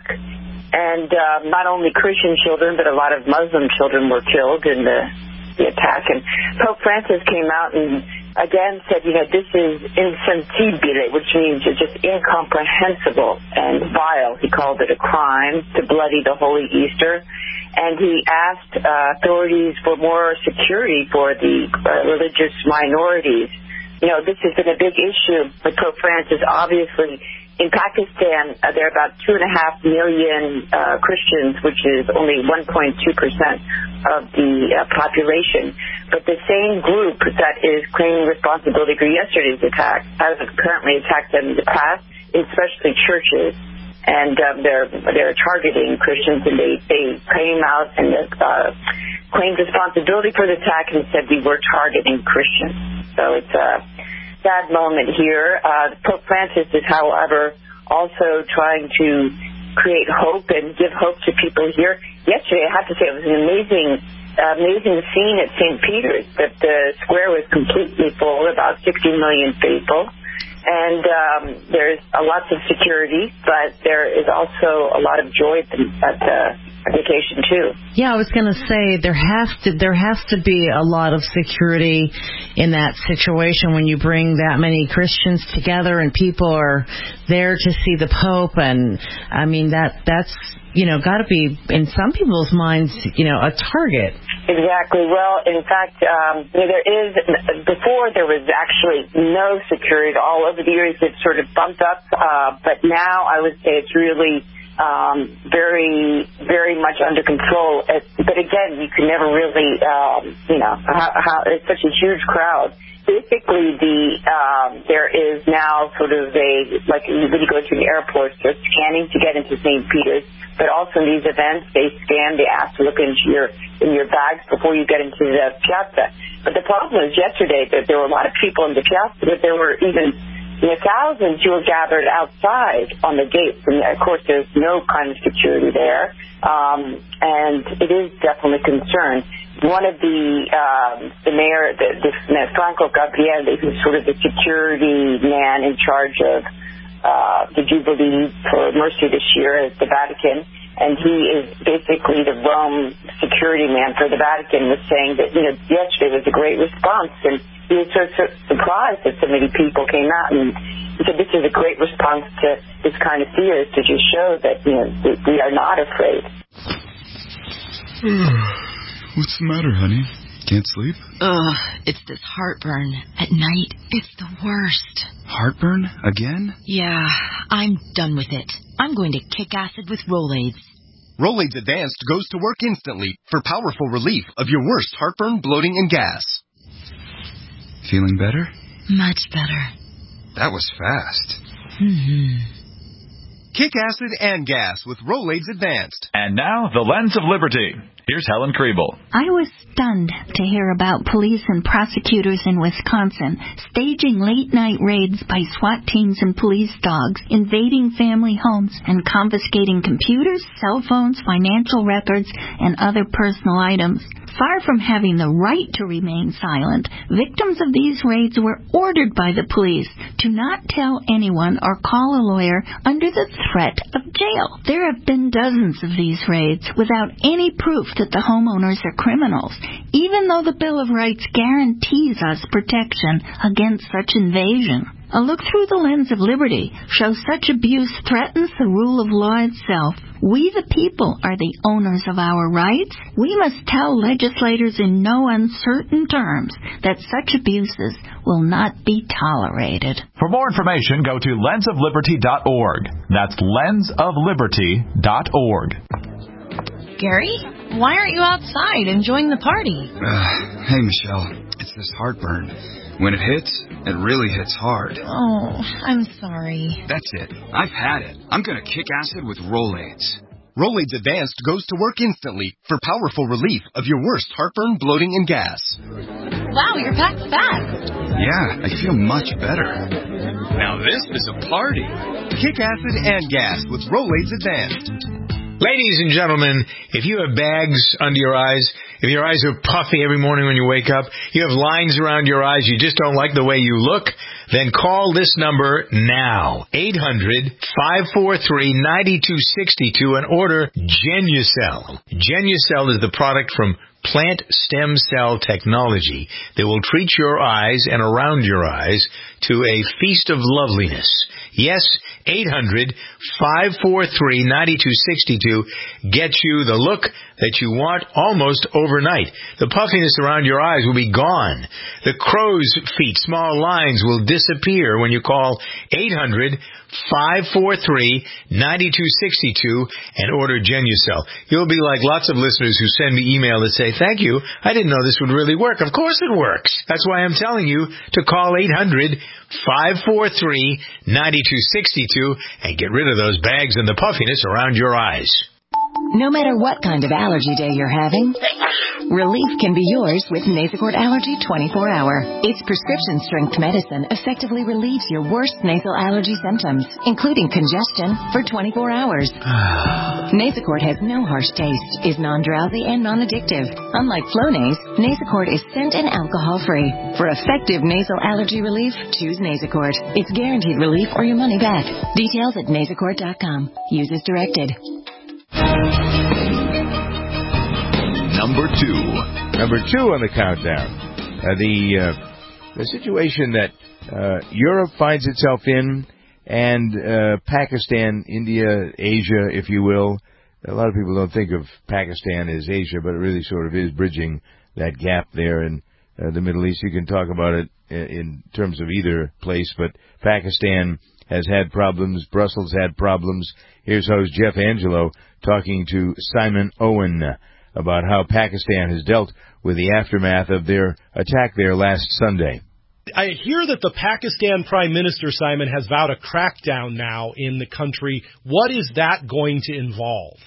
And uh, not only Christian children, but a lot of Muslim children were killed in the, the attack. And Pope Francis came out and again said, you know, this is insensibile, which means it's just incomprehensible and vile. He called it a crime to bloody the Holy Easter. And he asked uh, authorities for more security for the uh, religious minorities. You know, this has been a big issue with Pope Francis. Obviously, in Pakistan, uh, there are about two and a half million uh, Christians, which is only one point two percent of the uh, population. But the same group that is claiming responsibility for yesterday's attack has currently attacked them in the past, especially churches. And um, they're they're targeting Christians, and they, they came out and uh, claimed responsibility for the attack and said we were targeting Christians. So it's a sad moment here. Uh, Pope Francis is, however, also trying to create hope and give hope to people here. Yesterday, I have to say, it was an amazing, uh, amazing scene at Saint Peter's. That the square was completely full, about sixty million people. And um, there's a lots of security, but there is also a lot of joy at the, at the vacation too. Yeah, I was going to say there has to there has to be a lot of security in that situation when you bring that many Christians together and people are there to see the Pope, and I mean that that's you know got to be in some people's minds you know a target. Exactly. Well, in fact, um, you know, there is, before there was actually no security. All over the years it's sort of bumped up, uh, but now I would say it's really um, very, very much under control. It, but again, you can never really, um, you know, how, how, it's such a huge crowd. Basically, the um, there is now sort of a, like when you go to the airport, they're scanning to get into Saint Peter's. But also in these events, they scan, they ask to look into your in your bags before you get into the piazza. But the problem was yesterday that there were a lot of people in the piazza, but there were even you know, thousands who were gathered outside on the gates. And, of course, there's no kind of security there. Um, and it is definitely a concern. One of the, um, the mayor, the, the, Franco Gabrielli, who's sort of the security man in charge of Uh, the Jubilee for Mercy this year at the Vatican, and he is basically the Rome security man for the Vatican, was saying that, you know, yesterday was a great response, and he was so, so surprised that so many people came out, and he said this is a great response to this kind of fear, to just show that, you know, we, we are not afraid. What's the matter, honey? Can't sleep? Ugh, it's this heartburn. At night, it's the worst. Heartburn? Again? Yeah, I'm done with it. I'm going to kick acid with Rolaids. Rolaids Advanced goes to work instantly for powerful relief of your worst heartburn, bloating, and gas. Feeling better? Much better. That was fast. Mm-hmm. Kick acid and gas with Rolaids Advanced. And now, the Lens of Liberty. Here's Helen Kriebel. I was stunned to hear about police and prosecutors in Wisconsin staging late-night raids by SWAT teams and police dogs, invading family homes and confiscating computers, cell phones, financial records, and other personal items. Far from having the right to remain silent, victims of these raids were ordered by the police to not tell anyone or call a lawyer under the threat of jail. There have been dozens of these raids without any proof that the homeowners are criminals, even though the Bill of Rights guarantees us protection against such invasion. A look through the lens of liberty shows such abuse threatens the rule of law itself. We the people are the owners of our rights. We must tell legislators in no uncertain terms that such abuses will not be tolerated. For more information, go to lens of liberty dot org. That's lens of liberty dot org. Gary, why aren't you outside enjoying the party? Uh, hey, Michelle. It's this heartburn. When it hits, it really hits hard. Oh, I'm sorry. That's it. I've had it. I'm going to kick acid with Rolaids. Rolaids Advanced goes to work instantly for powerful relief of your worst heartburn, bloating, and gas. Wow, you're packed fast. Yeah, I feel much better. Now this is a party. Kick acid and gas with Rolaids Advanced. Ladies and gentlemen, if you have bags under your eyes, if your eyes are puffy every morning when you wake up, you have lines around your eyes, you just don't like the way you look, then call this number now, eight hundred, five four three, nine two six two, and order Genucel. Genucel is the product from plant stem cell technology that will treat your eyes and around your eyes to a feast of loveliness. Yes, eight hundred, five four three, nine two six two gets you the look that you want almost overnight. The puffiness around your eyes will be gone. The crow's feet, small lines, will disappear when you call eight hundred, five four three, nine two six two and order Genucel. You'll be like lots of listeners who send me email that say, thank you, I didn't know this would really work. Of course it works. That's why I'm telling you to call eight hundred, five four three, nine two six two and get rid of those bags and the puffiness around your eyes. No matter what kind of allergy day you're having, relief can be yours with Nasacort Allergy twenty-four hour. Its prescription-strength medicine effectively relieves your worst nasal allergy symptoms, including congestion, for twenty-four hours. Nasacort has no harsh taste, is non-drowsy, and non-addictive. Unlike Flonase, Nasacort is scent and alcohol-free. For effective nasal allergy relief, choose Nasacort. It's guaranteed relief or your money back. Details at nasacort dot com. Use as directed. Number two. Number two on the countdown. Uh, the uh, the situation that uh, Europe finds itself in, and uh, Pakistan, India, Asia, if you will. A lot of people don't think of Pakistan as Asia, but it really sort of is bridging that gap there in uh, the Middle East. You can talk about it in terms of either place, but Pakistan has had problems. Brussels had problems. Here's host Jeff Angelo talking to Simon Owen about how Pakistan has dealt with the aftermath of their attack there last Sunday. I hear that the Pakistan Prime Minister, Simon, has vowed a crackdown now in the country. What is that going to involve?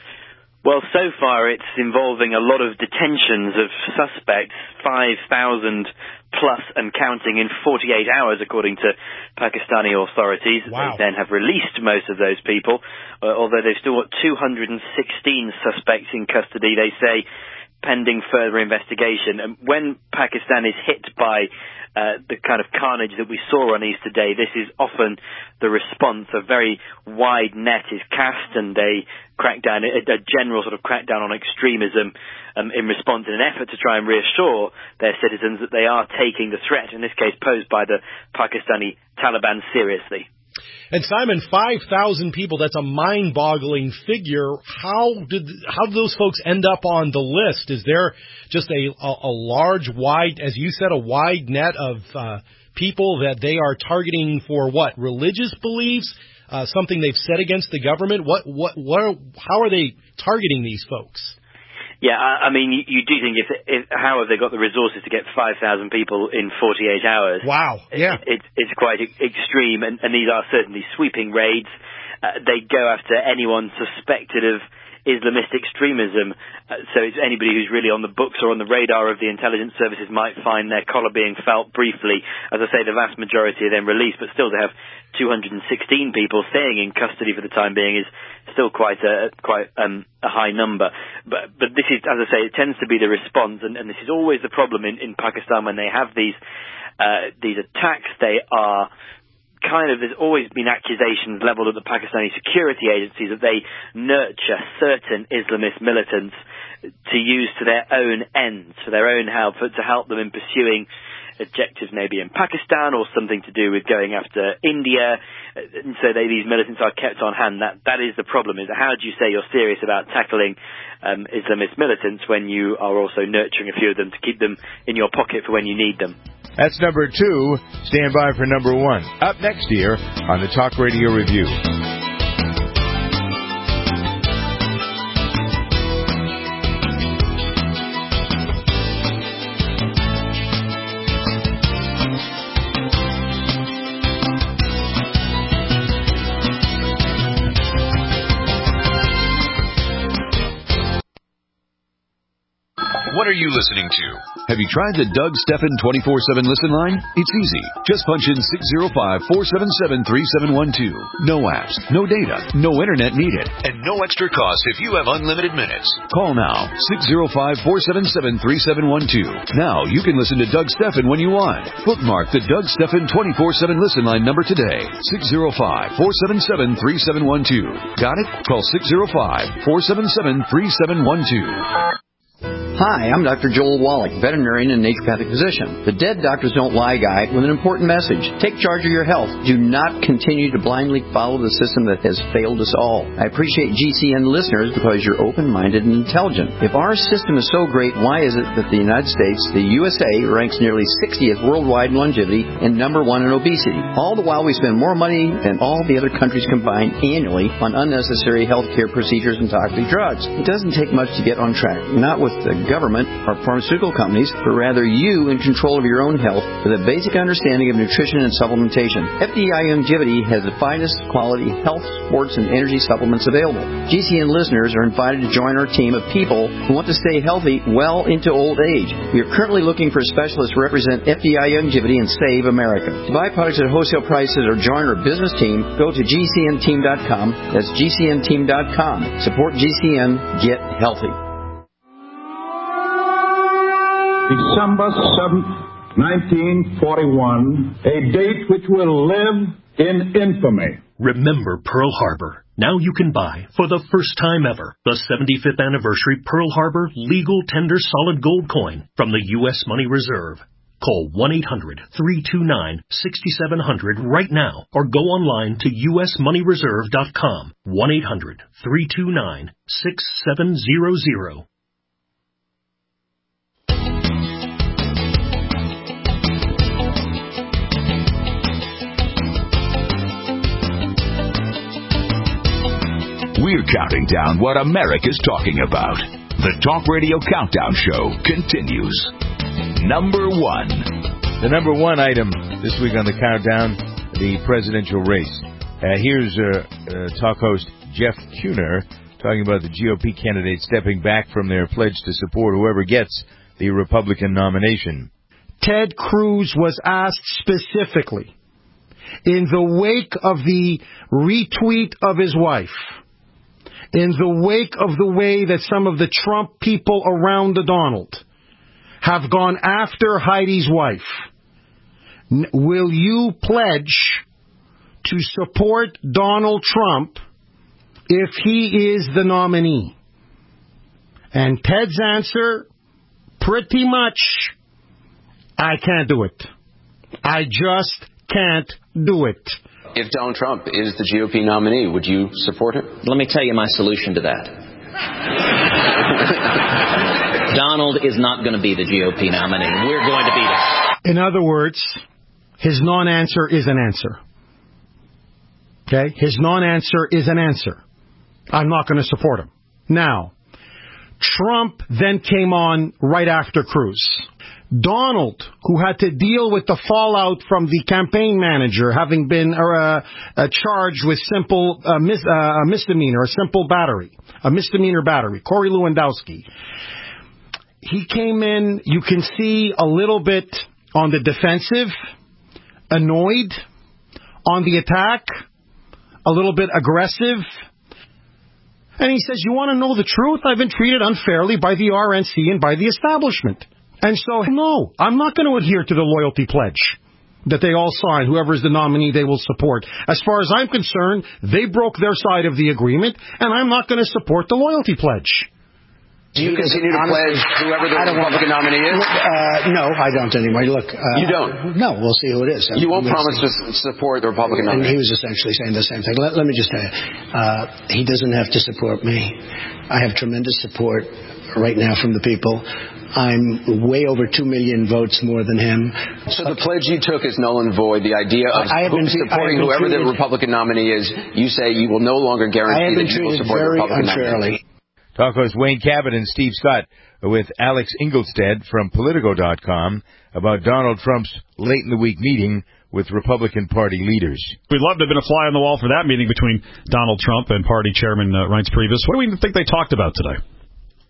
Well, so far it's involving a lot of detentions of suspects, five thousand plus and counting in forty-eight hours, according to Pakistani authorities. Wow. They then have released most of those people, uh, although they've still got two hundred sixteen suspects in custody, they say, pending further investigation. And when Pakistan is hit by uh, the kind of carnage that we saw on Easter Day, this is often the response. A very wide net is cast and a crackdown, a, a general sort of crackdown on extremism um, in response, in an effort to try and reassure their citizens that they are taking the threat, in this case posed by the Pakistani Taliban, seriously. And Simon, five thousand people, that's a mind-boggling figure. How did how did those folks end up on the list? Is there just a, a, a large, wide, as you said, a wide net of uh, people that they are targeting for what, religious beliefs, uh, something they've said against the government? What, what, what are, how are they targeting these folks? Yeah, I, I mean, you, you do think if, if how have they got the resources to get five thousand people in forty-eight hours? Wow, yeah. It, it, it's quite extreme, and, and these are certainly sweeping raids. Uh, they go after anyone suspected of Islamist extremism, uh, so it's anybody who's really on the books or on the radar of the intelligence services might find their collar being felt briefly. As I say, the vast majority are then released, but still to have two hundred sixteen people staying in custody for the time being is still quite a quite um, a high number. But but this is, as I say, it tends to be the response, and, and this is always the problem in, in Pakistan when they have these uh, these attacks. They are kind of, there's always been accusations leveled at the Pakistani security agencies that they nurture certain Islamist militants to use to their own ends, for their own help, to help them in pursuing objectives maybe in Pakistan or something to do with going after India. And so they, these militants are kept on hand. That That is the problem, is how do you say you're serious about tackling um, Islamist militants when you are also nurturing a few of them to keep them in your pocket for when you need them? That's number two. Stand by for number one. Up next here on the Talk Radio Review. What are you listening to? Have you tried the Doug Stephan twenty-four seven listen line? It's easy. Just punch in six zero five, four seven seven, three seven one two. No apps, no data, no internet needed, and no extra cost if you have unlimited minutes. Call now, six zero five, four seven seven, three seven one two. Now you can listen to Doug Stephan when you want. Bookmark the Doug Stephan twenty-four seven listen line number today. six zero five, four seven seven, three seven one two. Got it? Call six zero five, four seven seven, three seven one two. Hi, I'm Doctor Joel Wallach, veterinarian and naturopathic physician. The Dead Doctors Don't Lie guy with an important message. Take charge of your health. Do not continue to blindly follow the system that has failed us all. I appreciate G C N listeners because you're open-minded and intelligent. If our system is so great, why is it that the United States, the U S A, ranks nearly sixtieth worldwide in longevity and number one in obesity? All the while we spend more money than all the other countries combined annually on unnecessary health care procedures and toxic drugs. It doesn't take much to get on track. Not with the government or pharmaceutical companies, but rather you in control of your own health with a basic understanding of nutrition and supplementation. F D I Longevity has the finest quality health, sports, and energy supplements available. G C N listeners are invited to join our team of people who want to stay healthy well into old age. We are currently looking for specialists to represent F D I Longevity and Save America. To buy products at wholesale prices or join our business team, go to G C N team dot com. That's G C N team dot com. Support G C N. Get healthy. December seventh, nineteen forty-one, a date which will live in infamy. Remember Pearl Harbor. Now you can buy, for the first time ever, the seventy-fifth anniversary Pearl Harbor Legal Tender Solid Gold Coin from the U S Money Reserve. Call one eight hundred, three two nine, six seven zero zero right now or go online to U S money reserve dot com. one eight hundred, three two nine, six seven zero zero. We're counting down what America's talking about. The Talk Radio Countdown Show continues. Number one. The number one item this week on the countdown, the presidential race. Uh, here's uh, uh, talk host Jeff Kuhner talking about the G O P candidates stepping back from their pledge to support whoever gets the Republican nomination. Ted Cruz was asked specifically, in the wake of the retweet of his wife, in the wake of the way that some of the Trump people around the Donald have gone after Heidi's wife, will you pledge to support Donald Trump if he is the nominee? And Ted's answer, pretty much, I can't do it. I just can't do it. If Donald Trump is the G O P nominee, would you support him? Let me tell you my solution to that. Donald is not going to be the G O P nominee. We're going to beat him. In other words, his non-answer is an answer. Okay? His non-answer is an answer. I'm not going to support him. Now, Trump then came on right after Cruz. Donald, who had to deal with the fallout from the campaign manager having been uh, uh, charged with simple uh, mis- uh, a misdemeanor, a simple battery, a misdemeanor battery, Corey Lewandowski. He came in, you can see, a little bit on the defensive, annoyed, on the attack, a little bit aggressive. And he says, you want to know the truth? I've been treated unfairly by the R N C and by the establishment. And so, no, I'm not going to adhere to the loyalty pledge that they all sign. Whoever is the nominee, they will support. As far as I'm concerned, they broke their side of the agreement, and I'm not going to support the loyalty pledge. Do you continue to pledge whoever the Republican nominee is? Uh, no, I don't anymore. Look, uh, you don't? No, we'll see who it is. You won't promise to support the Republican nominee? And he was essentially saying the same thing. Let, let me just tell you, uh, he doesn't have to support me. I have tremendous support right now from the people. I'm way over two million votes more than him. So the pledge you took is null and void. The idea of I have been, supporting I have whoever treated, the Republican nominee is, you say you will no longer guarantee that you will support the Republican nominee. Talk host Wayne Cabot and Steve Scott with Alex Inglestead from Politico dot com about Donald Trump's late in the week meeting with Republican Party leaders. We'd love to have been a fly on the wall for that meeting between Donald Trump and Party Chairman uh, Reince Priebus. What do we think they talked about today?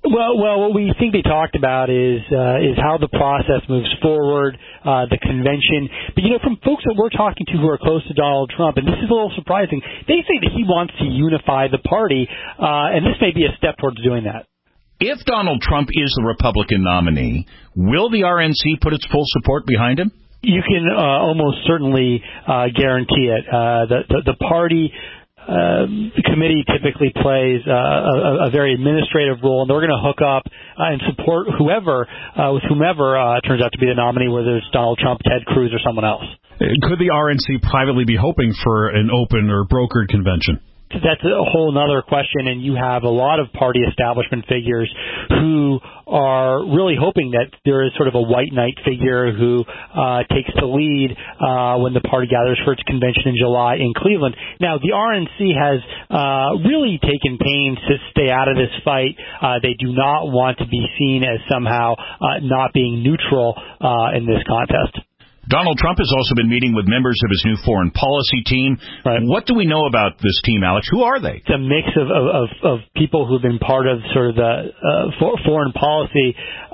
Well, well, what we think they talked about is uh, is how the process moves forward, uh, the convention. But, you know, from folks that we're talking to who are close to Donald Trump, and this is a little surprising, they say that he wants to unify the party, uh, and this may be a step towards doing that. If Donald Trump is the Republican nominee, will the R N C put its full support behind him? You can uh, almost certainly uh, guarantee it. Uh, the, the, the party... Uh, the committee typically plays uh, a, a very administrative role, and they're going to hook up uh, and support whoever, uh, with whomever uh, turns out to be the nominee, whether it's Donald Trump, Ted Cruz, or someone else. Could the R N C privately be hoping for an open or brokered convention? That's a whole other question, and you have a lot of party establishment figures who are really hoping that there is sort of a white knight figure who uh, takes the lead uh, when the party gathers for its convention in July in Cleveland. Now, the R N C has uh, really taken pains to stay out of this fight. Uh, they do not want to be seen as somehow uh, not being neutral uh, in this contest. Donald Trump has also been meeting with members of his new foreign policy team. Right. What do we know about this team, Alex? Who are they? It's a mix of, of, of people who have been part of sort of the uh, for, foreign policy,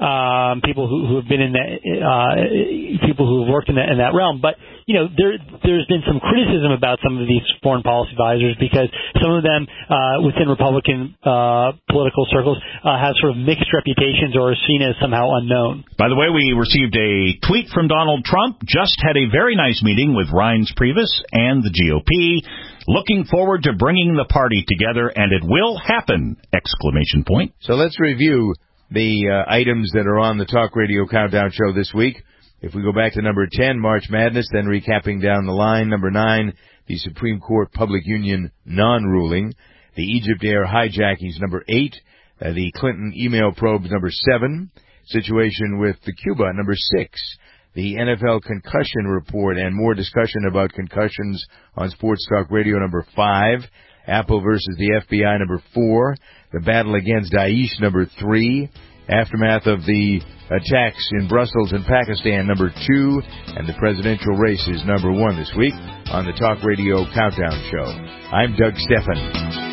um, people who, who have been in that, uh, people who have worked in that, in that realm. But, you know, there, there's been some criticism about some of these foreign policy advisors because some of them uh, within Republican uh, political circles uh, have sort of mixed reputations or are seen as somehow unknown. By the way, we received a tweet from Donald Trump. Just had a very nice meeting with Reince Priebus and the G O P. Looking forward to bringing the party together, and it will happen! Exclamation point. So let's review the uh, items that are on the Talk Radio Countdown show this week. If we go back to number ten, March Madness, then recapping down the line. Number nine, the Supreme Court Public Union non-ruling. The Egypt Air hijackings, number eight. Uh, the Clinton email probes, number seven. Situation with the Cuba, number six. The N F L concussion report and more discussion about concussions on Sports Talk Radio, number five. Apple versus the F B I, number four. The battle against Daesh, number three. Aftermath of the attacks in Brussels and Pakistan, number two. And the presidential race is number one this week on the Talk Radio Countdown Show. I'm Doug Stephan.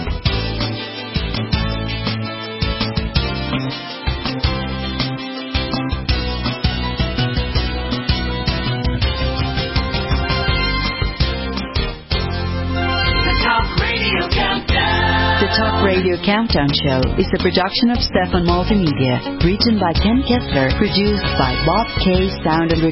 Talk Radio Countdown Show is a production of Stefan Multimedia, written by Ken Kessler, produced by Bob K. Sound and Rec-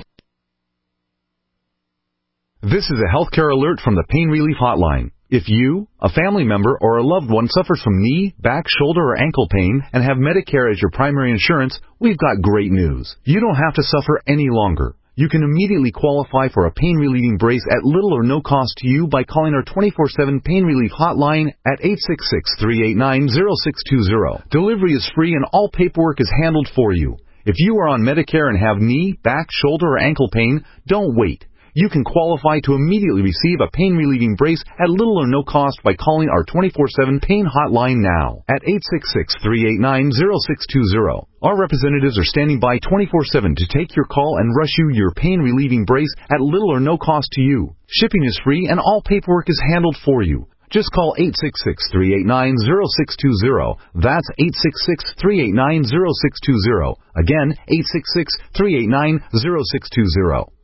This is a healthcare alert from the Pain Relief Hotline. If you, a family member, or a loved one suffers from knee, back, shoulder, or ankle pain and have Medicare as your primary insurance, we've got great news. You don't have to suffer any longer. You can immediately qualify for a pain-relieving brace at little or no cost to you by calling our twenty-four seven Pain Relief Hotline at eight six six, three eight nine, zero six two zero. Delivery is free and all paperwork is handled for you. If you are on Medicare and have knee, back, shoulder, or ankle pain, don't wait. You can qualify to immediately receive a pain-relieving brace at little or no cost by calling our twenty-four seven Pain Hotline now at eight six six, three eight nine, zero six two zero. Our representatives are standing by twenty-four seven to take your call and rush you your pain-relieving brace at little or no cost to you. Shipping is free and all paperwork is handled for you. Just call eight six six, three eight nine, zero six two zero. That's eight six six, three eight nine, zero six two zero. Again, eight six six, three eight nine, zero six two zero.